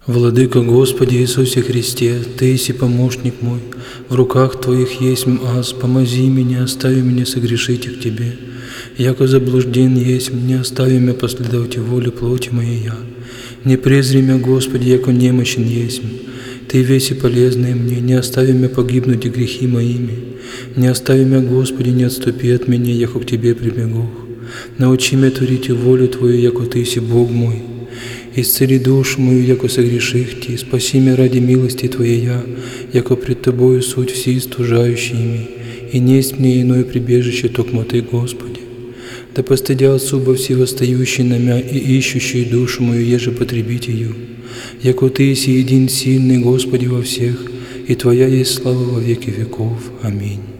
Владыка Господи Иисусе Христе, Ты еси помощник мой, в руках Твоих есть аз, помози меня, остави меня согрешить к Тебе. Яко заблужден есть, не остави меня последовать воле плоти моей я. Не презри меня, Господи, яко немощен есть. Ты веси полезные мне, не остави меня погибнуть и грехи моими. Не остави меня, Господи, не отступи от меня, яко к Тебе прибегу. Научи меня творить волю Твою, яко Ты си Бог мой. Исцели душу мою, яко согреших Ти, спаси меня ради милости Твоей я, яко пред Тобою суть все стужающими, и несть мне иное прибежище, токмо Ты, Господи. Да постыдятся оба все восстающие на мя и ищущие душу мою, еже потребить ее, яко Ты си един сильный, Господи, во всех, и Твоя есть слава во веки веков. Аминь.